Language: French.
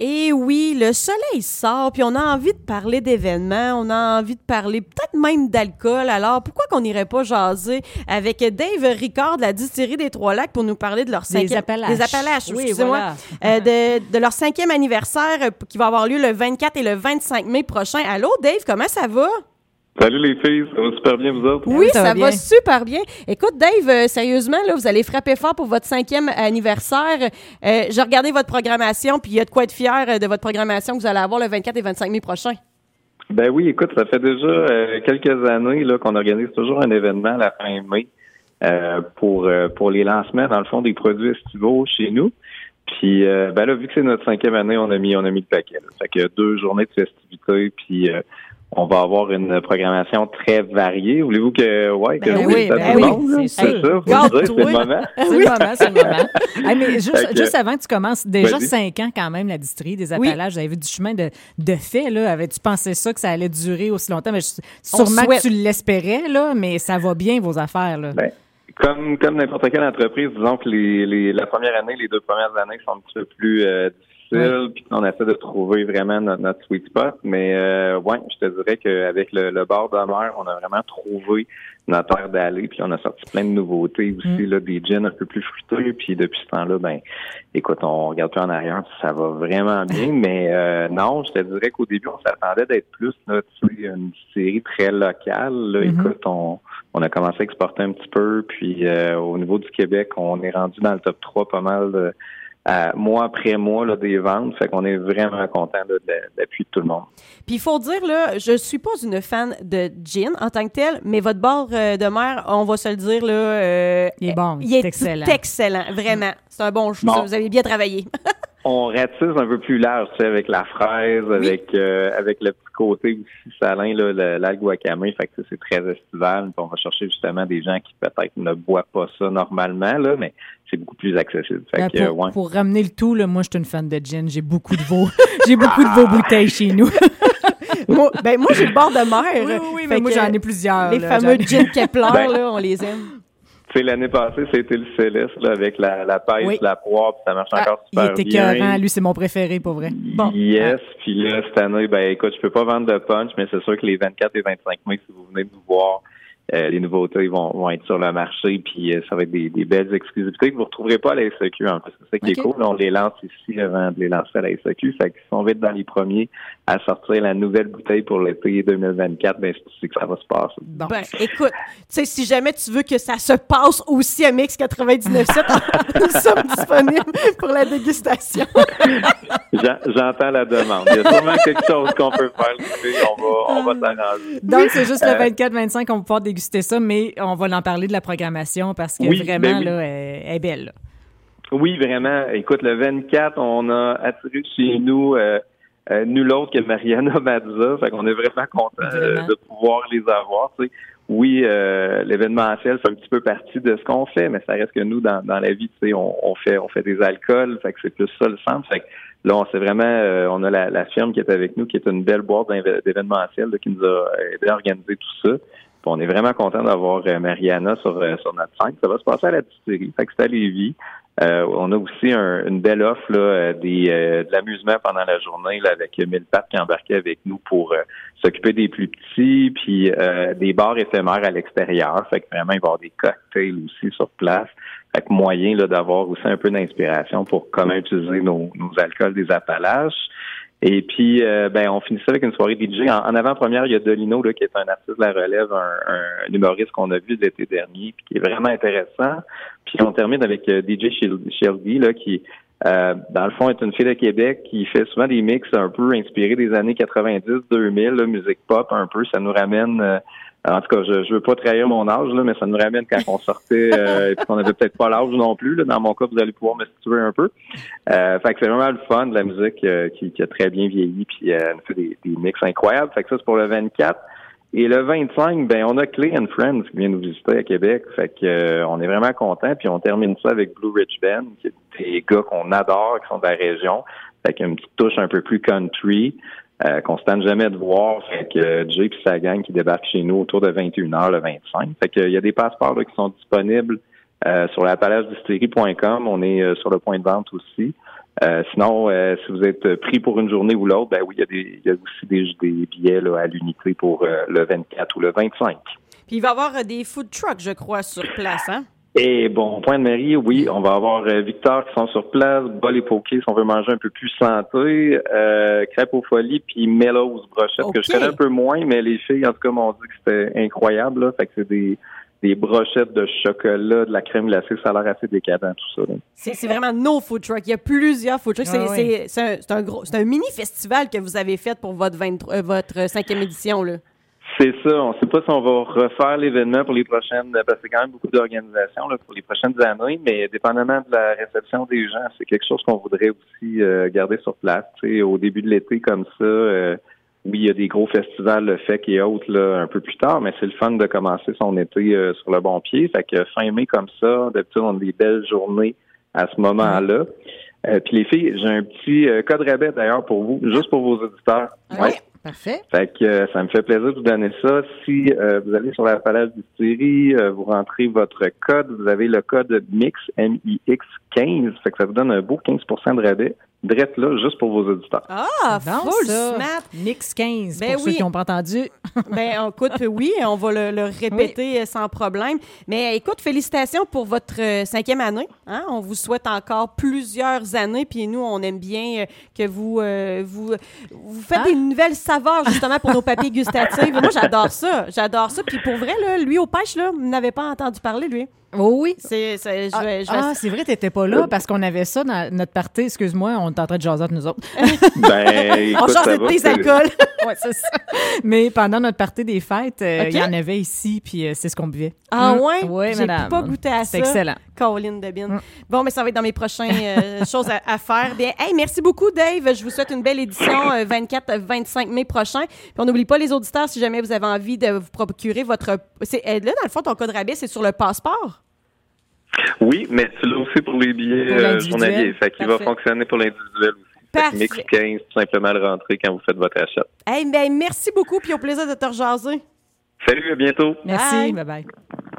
Et oui, le soleil sort, puis on a envie de parler d'événements, on a envie de parler peut-être même d'alcool. Alors, pourquoi qu'on n'irait pas jaser avec Dave Ricard de la distillerie des Trois-Lacs pour nous parler de leur Des Appalaches, oui, excusez-moi, voilà. de leur 5e anniversaire qui va avoir lieu le 24 et le 25 mai prochain. Allô, Dave, comment ça va? Salut les filles, ça va super bien vous autres? Oui, ça bien. va super bien. Écoute, Dave, sérieusement, là, vous allez frapper fort pour votre 5e anniversaire. J'ai regardé votre programmation, puis il y a de quoi être fier de votre programmation que vous allez avoir le 24 et 25 mai prochain. Ben oui, écoute, ça fait déjà quelques années là qu'on organise toujours un événement à la fin mai pour les lancements, dans le fond, des produits estivaux chez nous. Puis ben là, vu que c'est notre 5e année, on a mis le paquet. Là. Fait que 2 journées de festivités, puis on va avoir une programmation très variée. Voulez-vous que oui, c'est sûr. C'est ça, faut le dire, c'est le moment. C'est le moment. Hey, mais juste avant que tu commences, déjà Vas-y. 5 ans quand même, la distillerie des Appalaches. Vous avez vu du chemin de fait, là. Avais-tu pensé ça, que ça allait durer aussi longtemps? Mais sûrement que tu l'espérais, là, mais ça va bien, vos affaires, là. Ben, comme n'importe quelle entreprise, disons que la première année, les 2 premières années sont un petit peu plus difficiles, puis on essaie de trouver vraiment notre sweet spot. Mais ouais, je te dirais qu'avec le bord de mer, on a vraiment trouvé notre aire d'aller, puis on a sorti plein de nouveautés aussi, là, des gins un peu plus fruités, puis depuis ce temps-là, ben, écoute, on regarde plus en arrière, puis ça va vraiment bien, mais non, je te dirais qu'au début, on s'attendait d'être plus, là, tu sais, une série très locale, là, écoute, on a commencé à exporter un petit peu, puis au niveau du Québec, on est rendu dans le top 3 pas mal mois après mois là, des ventes. Fait qu'on est vraiment content de l'appui de tout le monde. Puis il faut dire, là, je suis pas une fan de gin en tant que tel, mais votre bord de mer, on va se le dire, là... il est bon, il est excellent. excellent, vraiment. C'est un bon choix. Bon. Vous avez bien travaillé. On ratisse un peu plus large, tu sais, avec la fraise, avec le petit côté aussi salin, là, l'algue wakame. Fait que c'est très estival. Puis on va chercher justement des gens qui peut-être ne boivent pas ça normalement, là, mais c'est beaucoup plus accessible. Fait que, ouais. Pour ramener le tout, là, moi, je suis une fan de gin. J'ai beaucoup de vos bouteilles chez nous. moi, j'ai le bord de mer. Oui, mais moi, j'en ai plusieurs. Les fameux gin Kepler, là, on les aime. Tu sais, l'année passée, c'était le Céleste, là, avec la pêche, la poire, puis ça marche encore super bien. Il était écœurant. Lui, c'est mon préféré, pour vrai. Bon. Yes, puis là, cette année, ben écoute, je peux pas vendre de punch, mais c'est sûr que les 24 et 25 mai, si vous venez nous voir, les nouveautés vont être sur le marché, puis ça va être des belles exclusivités que vous retrouverez pas à la SAQ, en fait. C'est ça qui est cool. On les lance ici avant de les lancer à la SAQ. Fait que si on va être dans les premiers à sortir la nouvelle bouteille pour l'été 2024, ben c'est que ça va se passer. Bon. Ben, écoute, tu sais, si jamais tu veux que ça se passe aussi à Mix 99.7, nous sommes disponibles pour la dégustation. J'entends la demande. Il y a sûrement quelque chose qu'on peut faire. On va s'arranger. Donc, c'est juste le 24-25 qu'on va pouvoir déguster ça, mais on va en parler de la programmation parce que vraiment, là, elle est belle. Là. Oui, vraiment. Écoute, le 24, on a attiré chez nous nul autre que Mariana Mazza. Fait qu'on est vraiment content de pouvoir les avoir. Tu sais. Oui, l'événementiel fait un petit peu partie de ce qu'on fait, mais ça reste que nous, dans la vie, tu sais, on fait des alcools. Fait que c'est plus ça le sens. Fait que là, on sait vraiment, on a la firme qui est avec nous, qui est une belle boîte d'événementiel là, qui nous a aidé à organiser tout ça. Puis on est vraiment content d'avoir Mariana sur notre scène. Ça va se passer à la distillerie. Fait que c'est à Lévis. On a aussi une belle offre là, de l'amusement pendant la journée là, avec Millepattes qui embarquait avec nous pour s'occuper des plus petits, puis des bars éphémères à l'extérieur. Fait que vraiment, il va y avoir des cocktails aussi sur place. Fait que moyen là, d'avoir aussi un peu d'inspiration pour comment utiliser nos alcools des Appalaches. Et puis, on finissait avec une soirée DJ. En avant-première, il y a Dolino, là, qui est un artiste de la relève, un humoriste qu'on a vu l'été dernier, puis qui est vraiment intéressant. Puis on termine avec DJ Shelby, là, qui, dans le fond, est une fille de Québec qui fait souvent des mix un peu inspirés des années 90-2000, là, musique pop un peu. Ça nous ramène... en tout cas, je veux pas trahir mon âge, là, mais ça nous ramène quand on sortait et qu'on avait peut-être pas l'âge non plus. Là. Dans mon cas, vous allez pouvoir me situer un peu. Fait que c'est vraiment le fun de la musique qui a très bien vieilli, puis elle fait des mix incroyables. Fait que ça, c'est pour le 24. Et le 25, on a Clay and Friends qui vient nous visiter à Québec. Fait que on est vraiment contents. Puis on termine ça avec Blue Ridge Band, qui est des gars qu'on adore, qui sont de la région. Fait qu'il y a une petite touche un peu plus country. Qu'on se tente jamais de voir. Fait que Jay et sa gang qui débarquent chez nous autour de 21h le 25. Fait que il y a des passeports là, qui sont disponibles sur lapalache-distillerie.com. On est sur le point de vente aussi. Sinon, si vous êtes pris pour une journée ou l'autre, ben oui, il y a aussi des billets là, à l'unité pour le 24 ou le 25. Puis il va y avoir des food trucks, je crois, sur place, hein? Et bon, Pointe-Marie, oui, on va avoir Victor qui sont sur place, Bol et Poké si on veut manger un peu plus santé, Crêpes aux Folies, puis Mellows brochettes, que je connais un peu moins, mais les filles, en tout cas, m'ont dit que c'était incroyable, là. Fait que c'est des brochettes de chocolat, de la crème glacée, ça a l'air assez décadent, tout ça, là. C'est vraiment nos food trucks. Il y a plusieurs food trucks. C'est un mini-festival que vous avez fait pour votre 5e édition, là. C'est ça. On ne sait pas si on va refaire l'événement pour les prochaines, parce que c'est quand même beaucoup d'organisations là, pour les prochaines années, mais dépendamment de la réception des gens, c'est quelque chose qu'on voudrait aussi garder sur place. T'sais, au début de l'été comme ça, oui, il y a des gros festivals, le FEC et autres, là, un peu plus tard, mais c'est le fun de commencer son été sur le bon pied. Fait que fin mai comme ça, d'habitude, on a des belles journées à ce moment-là. Puis les filles, j'ai un petit code rabais d'ailleurs pour vous, juste pour vos auditeurs. Ouais. Parfait. Fait que ça me fait plaisir de vous donner ça. Si vous allez sur l'Appalache Distillerie, vous rentrez votre code, vous avez le code MIX, M-I-X 15, fait que ça vous donne un beau 15% de rabais. Drette là, juste pour vos auditeurs. Ah, full smart! Mix 15, ben pour ceux qui n'ont pas entendu. Ben, écoute, oui, on va le répéter sans problème. Mais écoute, félicitations pour votre 5e année. Hein? On vous souhaite encore plusieurs années. Puis nous, on aime bien que vous faites des nouvelles saveurs, justement, pour nos papilles gustatives. Moi, j'adore ça. Puis pour vrai, là, lui, au pêche, là, vous n'avez pas entendu parler, lui. Oh oui. C'est vrai, t'étais pas là parce qu'on avait ça dans notre party. Excuse-moi, on est en train de jaser entre nous autres. Écoute, on jase de tes alcools. Ouais, c'est ça. Mais pendant notre party des fêtes, il y en avait ici, puis c'est ce qu'on buvait. Ah ouais? Oui, madame. J'ai pas goûté à ça. C'est excellent. Caroline Debine. Bon, mais ça va être dans mes prochaines choses à faire. Bien, hey, merci beaucoup, Dave. Je vous souhaite une belle édition 24-25 mai prochain. Puis on n'oublie pas les auditeurs, si jamais vous avez envie de vous procurer votre... Là, dans le fond, ton code rabais, c'est sur le passeport? Oui, mais tu l'as aussi pour les billets journaliers. Fait qu'il va fonctionner pour l'individuel aussi. Parfait. Mix 15, tout simplement le rentrer quand vous faites votre achat. Hey, ben, merci beaucoup, puis au plaisir de te rejaser. Salut, à bientôt. Merci, bye bye.